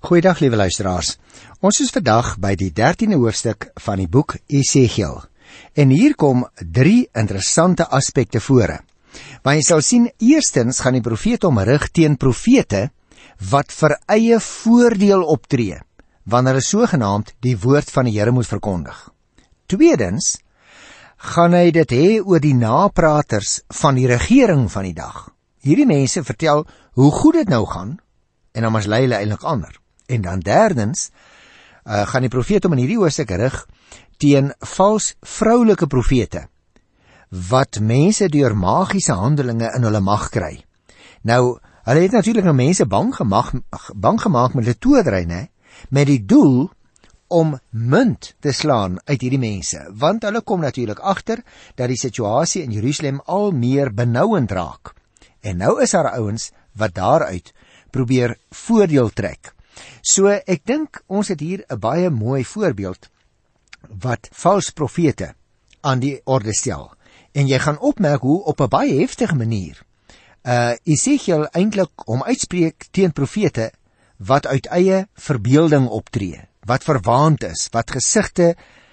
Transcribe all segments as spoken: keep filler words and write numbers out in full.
Goeiedag, liewe luisteraars. Ons is vandag by die dertiende hoofstuk van die boek Esegiel. En hier kom drie interessante aspekte vore. Maar jy sal sien, eerstens gaan die profeet omrig teen profete wat vir eie voordeel optree, wanneer hulle sogenaamd die woord van die Here moet verkondig. Tweedens gaan hy dit hê oor die napraters van die regering van die dag. Hierdie mense vertel hoe goed dit nou gaan, en dan mislei hulle eintlik ander. En dan derdens, uh, gaan die profeet om in hierdie hoofstuk rig teen vals vroulike profete, wat mense deur magiese handelinge in hulle mag kry. Nou, hulle het natuurlik nou mense bang gemaak, bang gemaak met hulle towerry, né? Met die doel om munt te slaan uit hierdie mense, want hulle kom natuurlik agter dat die situasie in Jerusalem al meer benouend raak. En nou is daar ouens wat daaruit probeer voordeel trek. So ek dink ons het hier 'n baie mooi voorbeeld wat vals profete aan die orde stel. En jy gaan opmerk hoe op 'n baie heftige manier uh, Esegiel eintlik hom uitspreek teen profete wat uit eie verbeelding optree, wat verwaand is, wat gesigte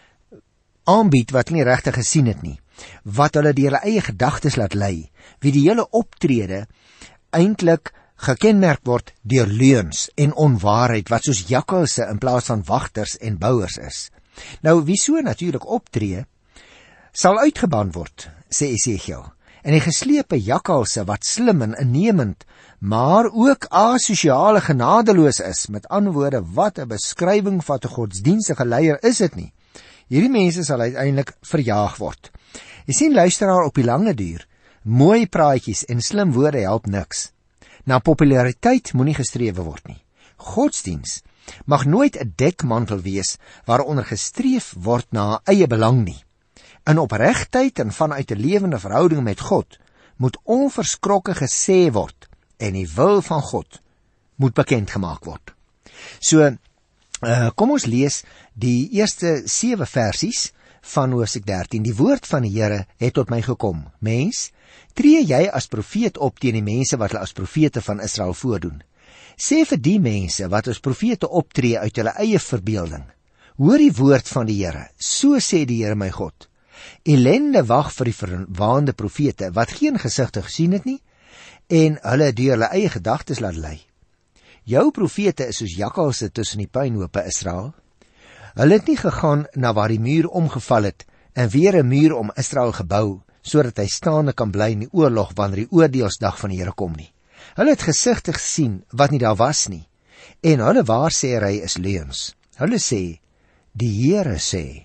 aanbied wat nie regtig gesien het nie, wat hulle deur hulle eie gedagtes laat lei, wie die hele optrede eintlik gekenmerk word deur leuns en onwaarheid, wat soos jakkalse in plaas van wagters en bouers is. Nou, wie so natuurlik optree, sal uitgeban word, sê Esegiel. En die geslepe jakkalse wat slim en innemend, maar ook asosiale genadeloos is, met ander woorde, wat 'n beskrywing van 'n godsdienstige leier is dit nie. Hierdie mense sal uiteindelik verjaag word. Jy sien, luisteraar, op die lange duur, mooi praatjies en slim woorde help niks. Na populariteit moenie gestrewe word nie. Godsdiens mag nooit 'n dekmantel wees waaronder gestreef word na eie belang nie. In opregtheid en vanuit 'n lewende verhouding met God moet onverskrokke gesê word en die wil van God moet bekend gemaak word. So, uh, kom ons lees die eerste sewe versies van hoofstuk dertien. Die woord van die Here het tot my gekom. Mens, tree jy as profeet op teen die mense wat hulle as profete van Israel voordoen. Sê vir die mense wat as profete optree uit hulle eie verbeelding, hoor die woord van die Here, so sê die Here my God. Ellende wag vir die verwaande profete wat geen gesigte gesien het nie en hulle deur hulle eie gedagtes laat lei. Jou profete is soos jakkalse tussen die puinhope Israel. Hulle het nie gegaan na waar die muur omgeval het en weer 'n muur om Israel gebou, sodat hy staande kan bly in die oorlog wanneer die oordeelsdag van die Here kom nie. Hulle het gesigte gesien wat nie daar was nie, en hulle waarsêery is leuns. Hulle sê, die Here sê.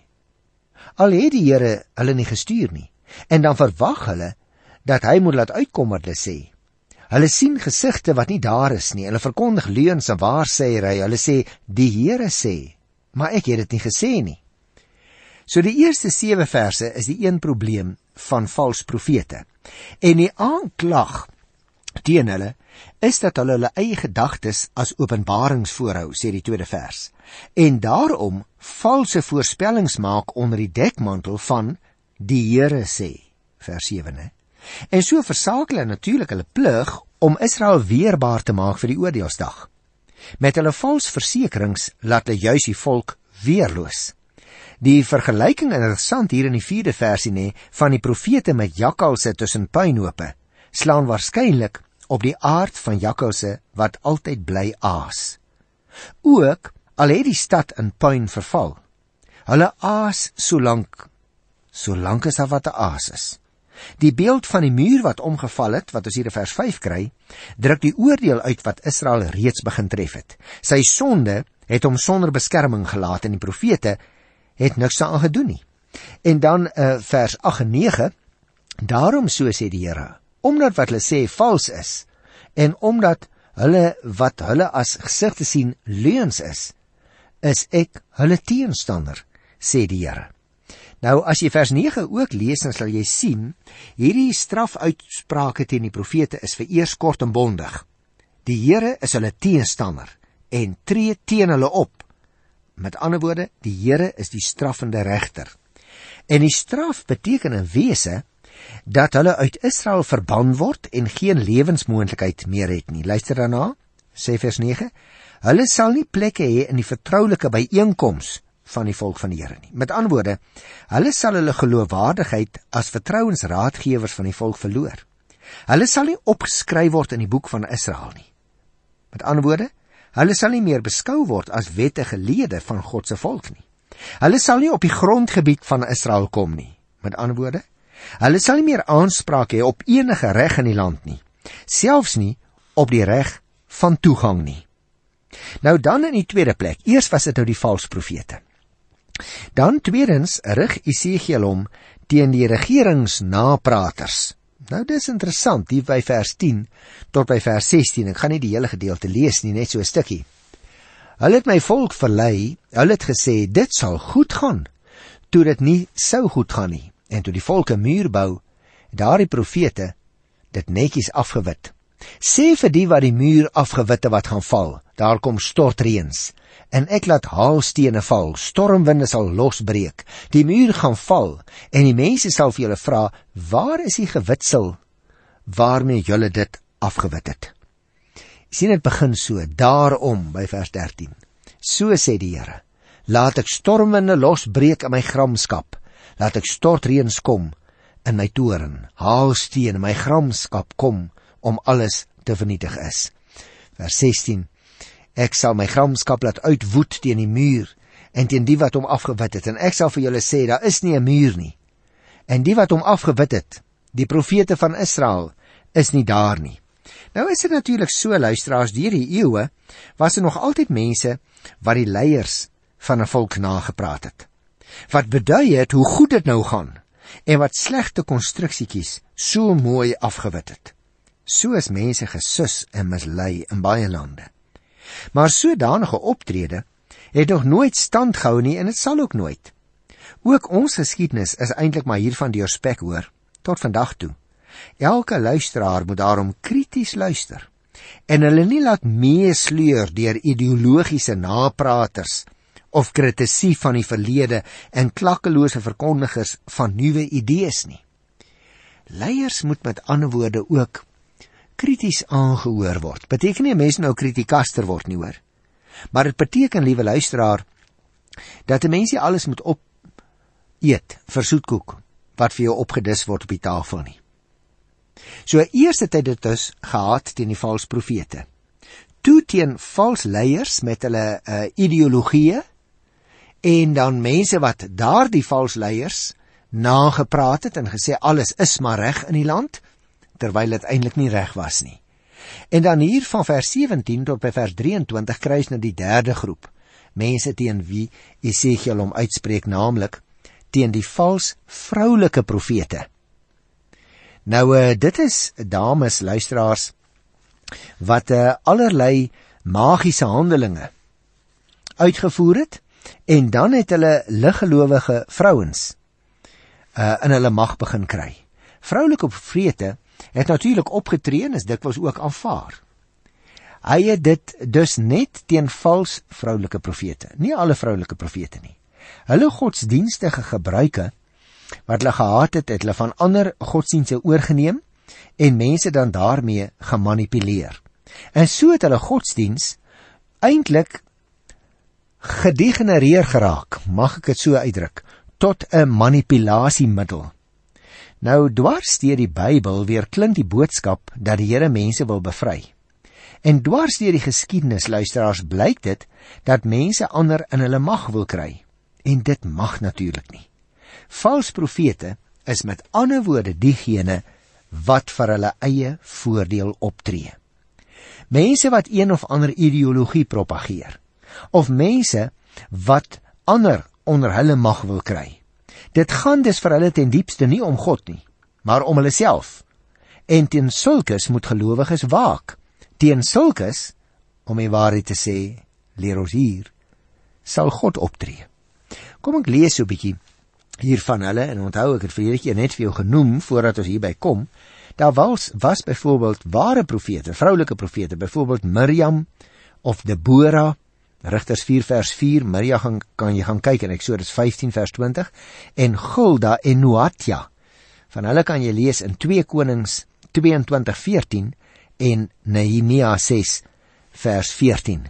Al het die Here hulle nie gestuur nie, en dan verwag hulle dat hy moet laat uitkom wat hulle sê. Hulle sien gesigte wat nie daar is nie, hulle verkondig leuns en waarsêery. Hulle sê, die Here sê, maar ek het dit nie gesê nie. So die eerste sewe verse is die een probleem van vals profete. En die aanklag teen hulle is dat hulle hulle eie gedagtes as openbarings voorhou, sê die tweede vers. En daarom valse voorspellings maak onder die dekmantel van die Here sê, vers sewe, ne? En so versaak hulle natuurlik hulle plig om Israel weerbaar te maak vir die oordeelsdag. Met hulle vals versekerings laat hulle juis die volk weerloos. Die vergelyking interessant hier in die vierde versie, ne, van die profete met jakkalse tussen puinhope, slaan waarskynlik op die aard van jakkalse wat altyd bly aas. Ook al het die stad in puin verval, hulle aas solank, solank is daar wat 'n aas is. Die beeld van die muur wat omgeval het, wat ons hier in vers vyf kry, druk die oordeel uit wat Israel reeds begin tref het. Sy sonde het hom sonder beskerming gelaat en die profete het niks daaraan gedoen nie. En dan uh, vers agt en nege, daarom so sê die Here, omdat wat hulle sê vals is, en omdat hulle wat hulle as gesigte sien leuns is, is ek hulle teenstander, sê die Here. Nou, as jy vers nege ook lees, dan sal jy sien, hierdie strafuitsprake teen die profete is vereers kort en bondig. Die Here is hulle teenstander en tree teen hulle op. Met ander woorde, die Here is die straffende regter. En die straf beteken in wese dat hulle uit Israel verban word en geen lewensmoontlikheid meer het nie. Luister daarna, sê vers nege, Hulle sal nie plekke hê in die vertroulike byeenkoms van die volk van die Here nie. Met ander woorde, hulle sal hulle geloofwaardigheid as vertrouensraadgewers van die volk verloor. Hulle sal nie opgeskryf word in die boek van Israel nie. Met ander woorde, hulle sal nie meer beskou word as wettige lede van God se volk nie. Hulle sal nie op die grondgebied van Israel kom nie. Met ander woorde, hulle sal nie meer aanspraak hê op enige reg in die land nie, selfs nie op die reg van toegang nie. Nou dan in die tweede plek, eers was dit nou die valse profete. Dan tweedens rig Esegiel hom teen die regeringsnapraters. Nou dis interessant, hier by vers tien tot by vers sestien, ek gaan nie die hele gedeelte lees nie, net so 'n stukkie. Hulle het my volk verlei, hulle het gesê, dit sal goed gaan, toe dit nie sou goed gaan nie, en toe die volk 'n muur bou, daar die profete dit netjies afgewit. Sê vir die wat die muur afgewitte wat gaan val, daar kom stortreëns, en ek laat haalstene val, stormwinde sal losbreek, die muur gaan val, en die mense sal vir julle vra, waar is die gewitsel, waarmee julle dit afgewit het? Sien, dit begin so, daarom, by vers dertien, so sê die Here, laat ek stormwinde losbreek in my gramskap, laat ek stortreëns kom in my toren, haalsteen in my gramskap kom, om alles te vernietig is. Vers sestien, ek sal my gramskap laat uitwoed teen die muur, en teen die wat hom afgewit het, en ek sal vir julle sê, daar is nie 'n muur nie, en die wat hom afgewit het, die profete van Israel, is nie daar nie. Nou is dit natuurlik so, luisteraars, deur die eeue, was er nog altyd mense, wat die leiers van 'n volk nagepraat het, wat bedui het, hoe goed dit nou gaan, en wat slegte konstruksiekies so mooi afgewit het. So is mense gesus en mislei in baie lande. Maar sodanige optrede het nog nooit stand gehou nie, en het sal ook nooit. Ook ons geskiedenis is eintlik maar hiervan deurspek, hoor, tot vandag toe. Elke luisteraar moet daarom krities luister, en hulle nie laat meesleur deur ideologiese napraters, of kritisie van die verlede, en klakkelose verkondigers van nuwe idees nie. Leiers moet met ander woorde ook krities aangehoor word. Beteken nie 'n mens nou kritikaster word nie, hoor. Maar dit beteken, liewe luisteraar, dat 'n mens nie alles moet opeet vir soetkoek wat vir jou opgedis word op die tafel nie. So eers het hy dit dus gehad teen die valse profete. Toe teen valse leiers met hulle uh, ideologieë, en dan mense wat daardie valse leiers nagepraat het en gesê alles is maar reg in die land, terwyl dit eintlik nie reg was nie. En dan hier van vers sewentien tot by vers drieëntwintig kry ons nou die derde groep, mense teen wie Esegiel hom uitspreek, naamlik teen die vals vroulike profete. Nou, uh, dit is dames, luisteraars, wat uh, allerlei magiese handelinge uitgevoer het, en dan het hulle liggelowige vrouens uh, in hulle mag begin kry. Vroulike profete het natuurlik opgetree en is dikwels ook aanvaar. Hy het dit dus net teen vals vroulike profete, nie alle vroulike profete nie. Hulle godsdienstige gebruike wat hulle gehad het, het hulle van ander godsdienste oorgeneem en mense dan daarmee gemanipuleer. En so het hulle godsdiens eintlik gedegenereer geraak, mag ek dit so uitdruk, tot 'n manipulasiemiddel. Nou, dwars deur die Bybel weer klink die boodskap dat die Here mense wil bevry. En dwars deur die geskiedenis, luisteraars, blyk dit dat mense ander in hulle mag wil kry. En dit mag natuurlik nie. Vals profete is met ander woorde diegene wat vir hulle eie voordeel optree. Mense wat een of ander ideologie propageer, of mense wat ander onder hulle mag wil kry. Dit gaan dus vir hulle ten diepste nie om God nie, maar om hulle self. En teen sulkes moet gelowiges waak. Teen sulkes, om die waarheid te sê, leer ons hier, sal God optree. Kom ek lees so 'n bietjie hier van hulle, en onthou ek het vir hierdie net vir jou genoem, voordat ons hierby kom. Daar was, was byvoorbeeld ware profete, vroulike profete, byvoorbeeld Miriam of Deborah, Rigters vier vers vier, Maria gaan, kan jy gaan kyk in Eksodus vyftien vers twintig, en Hulda en Noatia. Van hulle kan jy lees in twee Konings tweeëntwintig veertien en Nehemia ses vers veertien.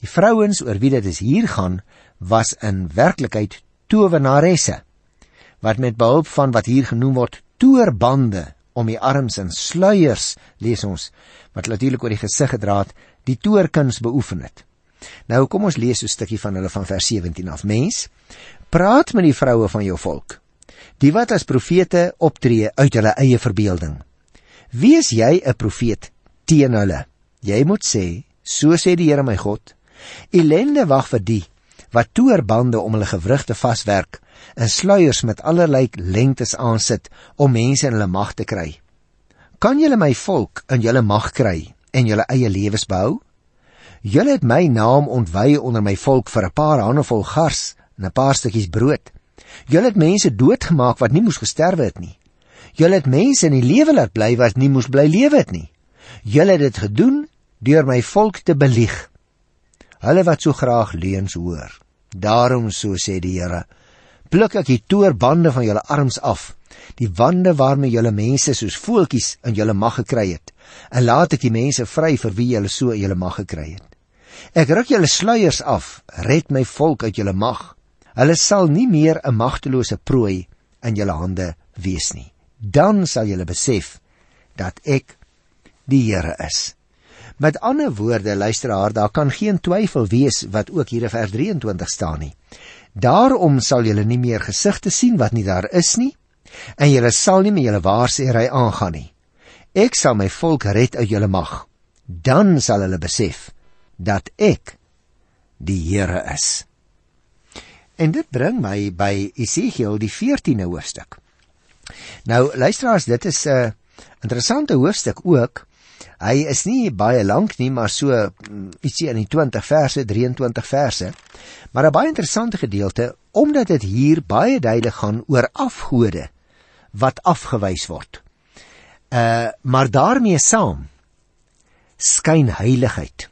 Die vrouens oor wie dit is hier gaan, was in werklikheid towenaresse, wat met behulp van wat hier genoem word toerbande om die arms en sluiers, lees ons, wat natuurlik oor die gesig gedra het, die toerkuns beoefen het. Nou kom ons lees so 'n stukkie van hulle van vers sewentien af. Mens, praat met die vroue van jou volk, die wat as profete optree uit hulle eie verbeelding. Wees jy 'n profeet teen hulle? Jy moet sê, so sê die Here my God, ellende wag vir die wat toerbande om hulle gewrigte vaswerk en sluiers met allerlei lengtes aansit om mense in hulle mag te kry. Kan julle my volk in julle mag kry en julle eie lewens behou? Julle het my naam ontwy onder my volk vir 'n paar handevol gars en 'n paar stukkies brood. Julle het mense doodgemaak wat nie moes gesterwe het nie. Julle het mense in die lewe laat bly wat nie moes bly lewe het nie. Julle het dit gedoen deur my volk te belieg. Hulle wat so graag leuns hoor. Daarom, so sê die Here, pluk ek die toerbande van julle arms af, die wande waarmee julle mense soos voeltjies in julle mag gekry het, en laat ek die mense vry vir wie julle so in julle mag gekry het. Ek ruk julle sluiers af, red my volk uit julle mag. Hulle sal nie meer 'n magtelose prooi in julle hande wees nie. Dan sal julle besef dat ek die Here is. Met ander woorde, luisteraar, daar kan geen twyfel wees wat ook hier in vers drieëntwintig staan nie. Daarom sal julle nie meer gesigte sien wat nie daar is nie, en julle sal nie met julle waarsêry aangaan nie. Ek sal my volk red uit julle mag. Dan sal hulle besef dat ek die Here is. En dit bring my by Esegiel die veertiende hoofstuk. Nou, luisteraars, dit is 'n uh, interessante hoofstuk ook. Hy is nie baie lank nie, maar so ietsie in die twintig verse, drieëntwintig verse, maar 'n baie interessante gedeelte, omdat dit hier baie duidelik gaan oor afgode wat afgewys word. Uh, maar daarmee saam skynheiligheid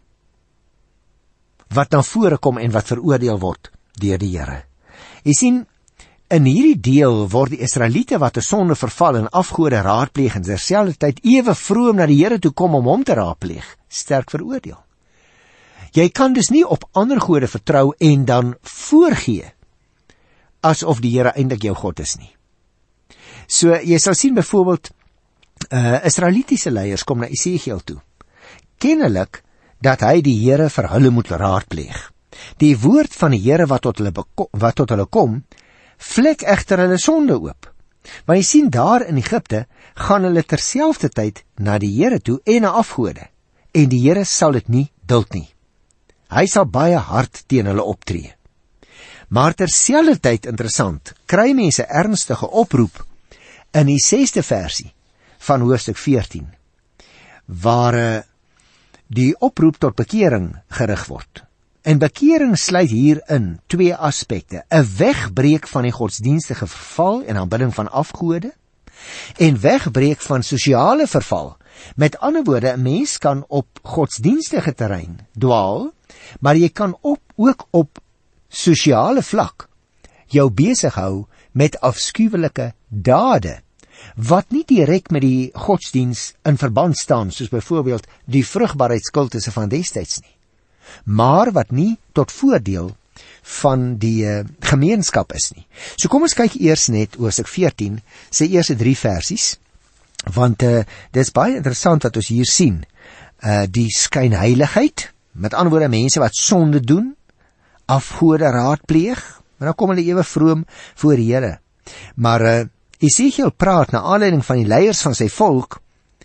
wat na vore kom en wat veroordeel word deur die Here. Jy sien, in hierdie deel word die Israeliete wat 'n sonde verval en afgode raadpleeg en terselfdertyd ewe vroom na die Here toe kom om hom te raadpleeg, sterk veroordeel. Jy kan dus nie op ander gode vertrou en dan voorgee asof die Here eintlik jou God is nie. So jy sal sien byvoorbeeld uh, Israelitiese leiers kom na Esegiel toe, kennelik dat hy die Here vir hulle moet raadpleeg. Die woord van die Here wat tot hulle wat tot hulle kom, vlek egter hulle sonde oop. Want jy sien, daar in Egipte gaan hulle terselfdertyd na die Here toe en na afgode, en die Here sal dit nie duld nie. Hy sal baie hard teen hulle optree. Maar terselfdertyd, interessant, kry mense ernstige oproep in die sesde versie van hoofstuk veertien, waar uh, die oproep tot bekering gerig word. En bekering sluit hier in twee aspekte: 'n wegbreek van die godsdienstige verval en aanbidding van afgode, en wegbreek van sosiale verval. Met ander woorde, 'n mens kan op godsdienstige terrein dwaal, maar jy kan op, ook op sosiale vlak jou besig hou met afskuwelike dade, wat nie direk met die godsdiens in verband staan, soos byvoorbeeld die vrugbaarheidskultusse van destyds nie, maar wat nie tot voordeel van die uh, gemeenskap is nie. So kom ons kyk eers net hoofstuk veertien, sy eerste drie versies, want uh, dit is baie interessant wat ons hier sien. Uh, die skynheiligheid, met ander woorde mense wat sonde doen, afgode raadpleeg, en dan kom hulle ewe vroom voor die Here. Maar uh, Esegiel praat na aanleiding van die leiers van sy volk,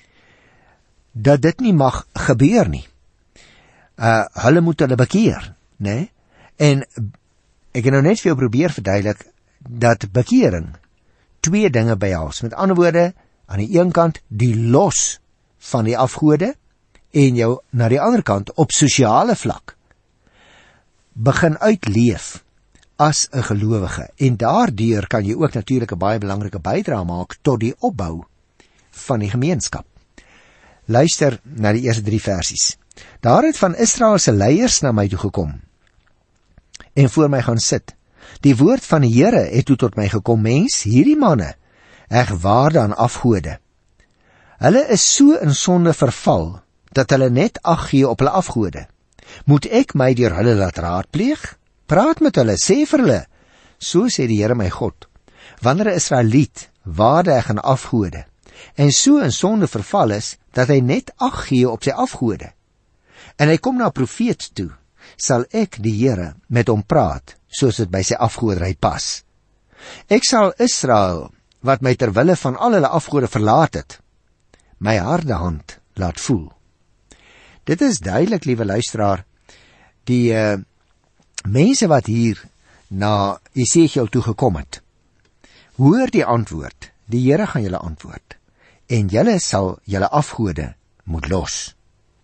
dat dit nie mag gebeur nie. Uh, hulle moet hulle bekeer, né? En ek het nou net vir jou probeer verduidelik dat bekering twee dinge behels. Met ander woorde, aan die een kant die los van die afgode en jou na die ander kant op sosiale vlak begin uitleef as 'n gelowige. En daardeur kan jy ook natuurlik 'n baie belangrike bydrae maak tot die opbou van die gemeenskap. Luister na die eerste drie versies. Daar het van Israel se leiers na my toe gekom en voor my gaan sit. Die woord van die Here het toe tot my gekom: mens, hierdie manne heg waarde aan afgode. Hulle is so in sonde verval dat hulle net ag gee op hulle afgode. Moet ek my deur hulle laat raadpleeg? Praat met hulle, sê vir hulle, so sê die Here my God, wanneer 'n Israeliet waardig aan afgode, en so in sonde verval is, dat hy net ag gee op sy afgode, en hy kom na 'n profeet toe, sal ek die Here met hom praat, soos dit by sy afgoderry pas. Ek sal Israel, wat my ter wille van al hulle afgode verlaat het, my harde hand laat voel. Dit is duidelik, liewe luisteraar, die uh, mense wat hier na Esegiel toe gekom het, hoor die antwoord, die Here gaan julle antwoord, en julle sal julle afgode moet los.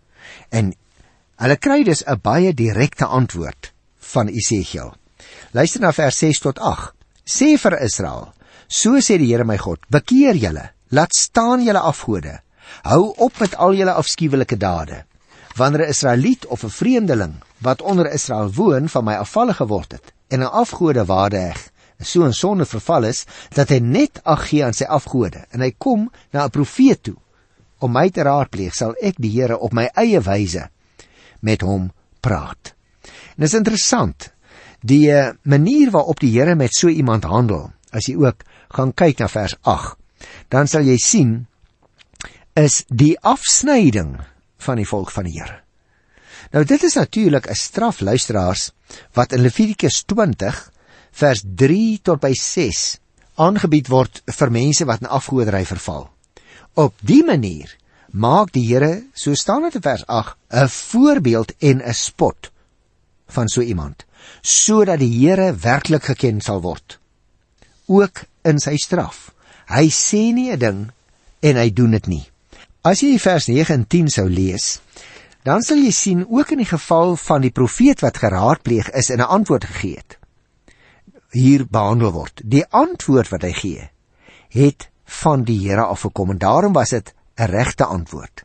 En hulle kry dus 'n baie direkte antwoord van Esegiel. Luister na vers ses tot agt. Sê vir Israel, so sê die Here my God, bekeer julle, laat staan julle afgode, hou op met al julle afskuwelike dade. Wanneer 'n Israeliet of 'n vreemdeling wat onder Israel woon van my afvallig geword het en 'n afgode waardig, so in sonde verval is, dat hy net ag gee aan sy afgode, en hy kom na 'n profeet toe om my te raadpleeg, sal ek die Here op my eie wyse met hom praat. En dit is interessant, die uh, manier waarop die Here met so iemand handel, as jy ook gaan kyk na vers agt, dan sal jy sien, is die afsnyding van die volk van die Here. Nou dit is natuurlik 'n straf, luisteraars, wat in Levitikus twintig, vers drie tot by ses, aangebied word vir mense wat in afgoderry verval. Op die manier maak die Here, so staan dit in vers agt, 'n voorbeeld en 'n spot van so iemand, sodat die Here werklik geken sal word, ook in sy straf. Hy sê nie 'n ding en hy doen dit nie. As jy vers nege en tien sou lees, dan sal jy sien, ook in die geval van die profeet wat geraadpleeg is en 'n antwoord gegee het, hier behandel word. Die antwoord wat hy gee, het van die Here afgekom, en daarom was dit 'n regte antwoord.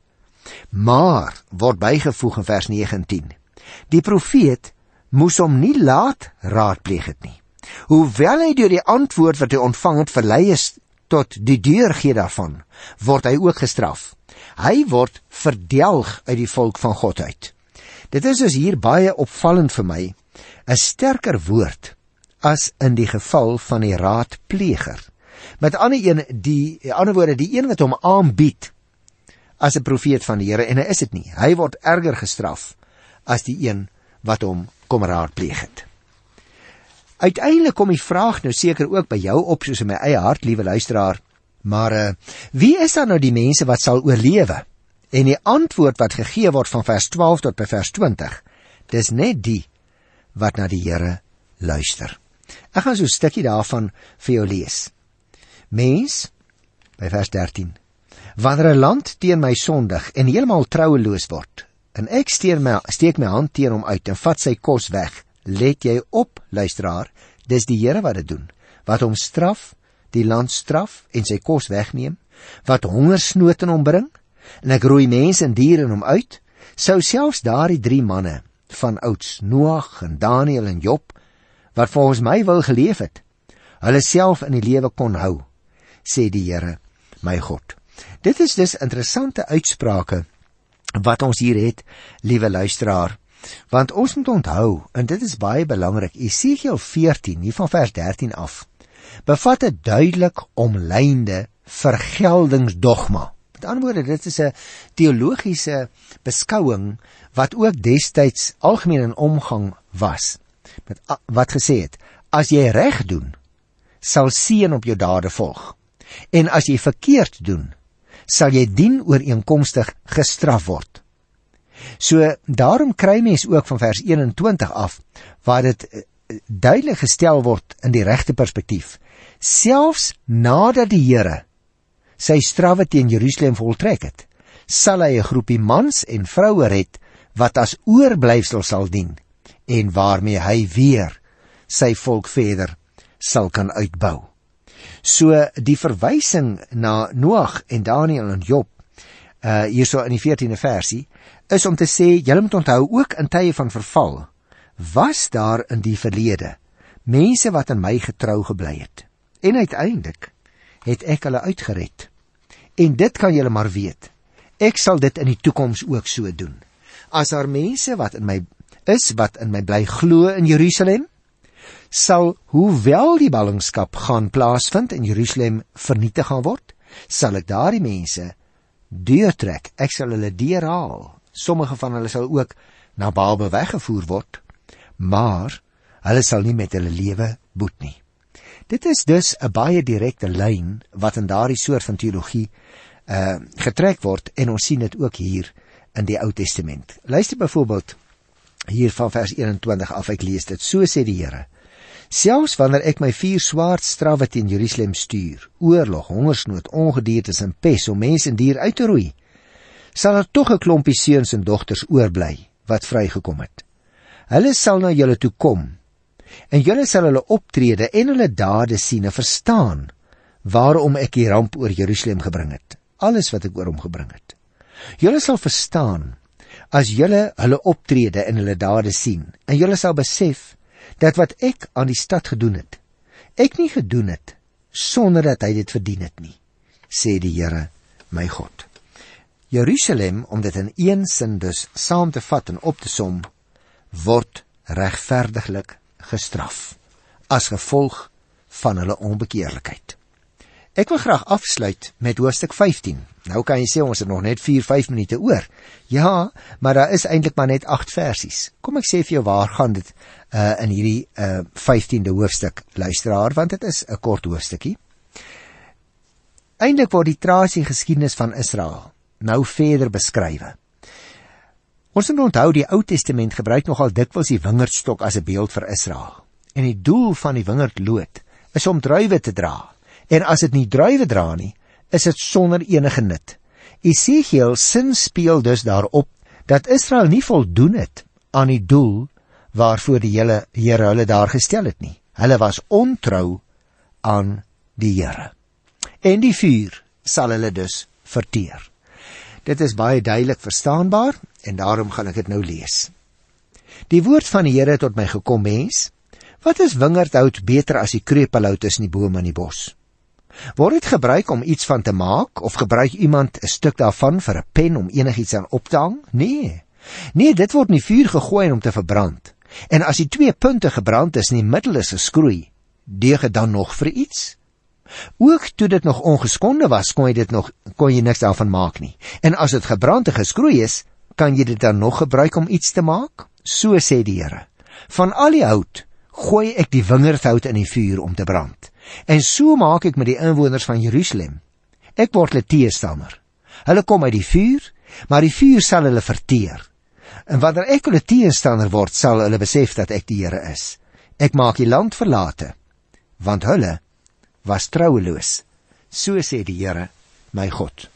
Maar, word bygevoeg in vers nege en tien, die profeet moes hom nie laat raadpleeg het nie. Hoewel hy deur die antwoord wat hy ontvang het verlei is tot die deur gee daarvan, word hy ook gestraf. Hy word verdelg uit die volk van God uit. Dit is dus hier baie opvallend vir my, 'n sterker woord as in die geval van die raadpleger. Met ander een, die ander woorde, die een wat hom aanbied as 'n profeet van die Here, en hy is dit nie. Hy word erger gestraf as die een wat hom kom raadpleeg het. Uiteindelik kom die vraag nou seker ook by jou op, soos in my eie hart, liewe luisteraar, maar uh, wie is dan nou die mense wat sal oorlewe? En die antwoord wat gegee word van vers twaalf tot by vers twintig, dis net die wat na die Here luister. Ek gaan so 'n stukkie daarvan vir jou lees. Mens, by vers dertien, wanneer 'n land teen my sondig en heeltemal troueloos word, en ek steek my, steek my hand teen hom uit en vat sy kos weg, let jy op, luisteraar, dis die Here wat dit doen, wat hom straf, die land straf en sy kos wegneem, wat hongersnood in hom bring, en ek roei mense en diere in hom uit, sou selfs daardie drie manne van ouds, Noag en Daniel en Job, wat volgens my wil geleef het, hulle self in die lewe kon hou, sê die Here, my God. Dit is dus interessante uitsprake wat ons hier het, liewe luisteraar, want ons moet onthou, en dit is baie belangrik, Esegiel veertien, hier van vers dertien af, bevat 'n duidelik omlynde vergeldingsdogma. Met ander woorde, dit is 'n teologiese beskouing wat ook destyds algemeen in omgang was, met wat gesê het, as jy reg doen, sal seën op jou dade volg, en as jy verkeerd doen, sal jy dien ooreenkomstig gestraf word. So, daarom kry mens ook van vers eenentwintig af, waar dit duidelik gestel word in die regte perspektief. Selfs nadat die Here sy strawwe teen Jerusalem voltrek het, sal hy 'n groepie mans en vroue red, wat as oorblyfsel sal dien, en waarmee hy weer sy volk verder sal kan uitbou. So, die verwysing na Noag en Daniel en Job, uh, hierso in die veertiende versie, is om te sê, julle moet onthou, ook in tye van verval, was daar in die verlede mense wat in my getrou gebly het. En uiteindelik het ek hulle uitgered. En dit kan julle maar weet, ek sal dit in die toekoms ook so doen. As daar mense wat in my is wat in my bly glo in Jerusalem, sal, hoewel die ballingskap gaan plaasvind en Jerusalem vernietig gaan word, sal ek daardie mense deurtrek, ek sal hulle deurhaal. Sommige van hulle sal ook na Babel weggevoer word, maar hulle sal nie met hulle lewe boet nie. Dit is dus 'n baie direkte lyn wat in daardie soort van teologie uh, getrek word, en ons sien dit ook hier in die Ou Testament. Luister byvoorbeeld hier van vers eenentwintig af, ek lees dit. So sê die Here: selfs wanneer ek my vier swaard strawwe teen Jerusalem stuur, oorlog, hongersnood, ongediertes en pes om mens en dier uit te roei, sal er tog 'n klompie seuns en dogters oorbly wat vrygekom het. Hulle sal na julle toe kom, en julle sal hulle optrede en hulle dade sien en verstaan waarom ek die ramp oor Jerusalem gebring het, alles wat ek oor hom gebring het. Julle sal verstaan as julle hulle optrede en hulle dade sien, en julle sal besef dat wat ek aan die stad gedoen het, ek nie gedoen het sonder dat hy dit verdien het nie, sê die Here my God. Jerusalem, om dit in een sin dus saam te vat en op te som, word regverdiglik gestraf as gevolg van hulle onbekeerlikheid. Ek wil graag afsluit met hoofstuk vyftien. Nou kan jy sê ons het nog net vier, vyf minute oor. Ja, maar daar is eintlik maar net agt versies. Kom ek sê vir jou waar gaan dit uh, in hierdie uh, vyftiende hoofstuk, luisteraar, want dit is 'n kort hoofstukkie. Eintlik word die trasie geskiedenis van Israel nou verder beskrywe. Ons moet onthou, die Ou Testament gebruik nogal dikwels die wingerdstok as 'n beeld vir Israel. En die doel van die wingerdloot is om druiwe te dra. En as dit nie druiwe dra nie, is dit sonder enige nut. Esegiel sin speel dus daarop dat Israel nie voldoen het aan die doel waarvoor die Here hulle daar gestel het nie. Hulle was ontrou aan die Here. En die vuur sal hulle dus verteer. Dit is baie duidelik verstaanbaar, en daarom gaan ek dit nou lees. Die woord van die Here het tot my gekom: mens, wat is wingerdhout beter as die kreupelhout tussen die bome in die bos? Word dit gebruik om iets van te maak, of gebruik iemand 'n stuk daarvan vir 'n pen om enigiets aan op te hang? Nee. Nee, dit word in die vuur gegooi om te verbrand. En as die twee punte gebrand is en die middel is geskroei, deeg dit dan nog vir iets? Ook toe dit nog ongeskonde was, kon jy dit nog kon jy niks daarvan maak nie. En as dit gebrand en geskroei is, kan jy dit dan nog gebruik om iets te maak? So sê die Here: van al die hout gooi ek die wingerdhout in die vuur om te brand. En so maak ek met die inwoners van Jerusalem. Ek word hulle teestander. Hulle kom uit die vuur, maar die vuur sal hulle verteer. En wanneer ek hulle teestander word, sal hulle besef dat ek die Here is. Ek maak die land verlate, want hulle was troueloos. So sê die Here my God.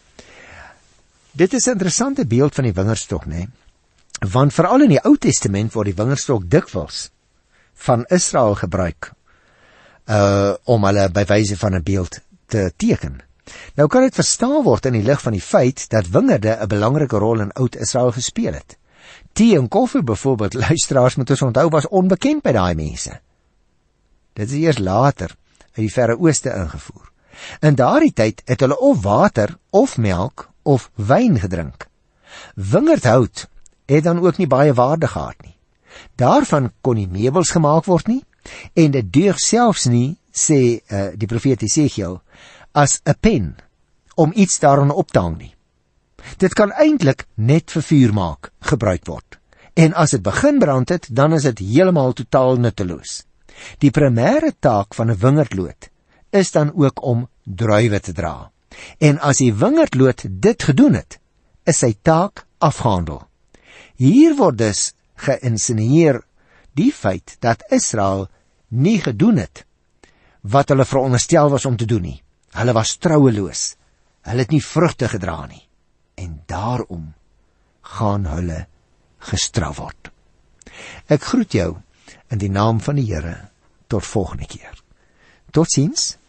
Dit is 'n interessante beeld van die wingerdstok, né? Want veral in die Ou Testament word die wingerdstok dikwels van Israel gebruik uh, om hulle by wyse van 'n beeld te teken. Nou kan dit verstaan word in die lig van die feit dat wingerde 'n belangrike rol in Oud-Israel gespeel het. Tee en koffie byvoorbeeld, luisteraars moet ons onthou, was onbekend by daai mense. Dit is eers later uit die Verre Ooste ingevoer. In daardie tyd het hulle of water, of melk, of wyn gedrink. Wingerdhout het dan ook nie baie waarde gehad nie. Daarvan kon nie meubels gemaak word nie, en dit deug selfs nie, sê uh, die profeet Esegiel, as 'n pen om iets daaraan op te hang nie. Dit kan eintlik net vir vuur maak gebruik word. En as dit begin brand het, dan is dit heeltemal totaal nutteloos. Die primêre taak van 'n wingerdloot is dan ook om druiwe te dra. En as die wingerdloot dit gedoen het, is sy taak afgehandel. Hier word dus geïnsinueer die feit dat Israel nie gedoen het wat hulle veronderstel was om te doen nie. Hulle was troueloos. Hulle het nie vrugte gedra nie. En daarom gaan hulle gestraf word. Ek groet jou in die naam van die Here. Tot volgende keer. Totsiens.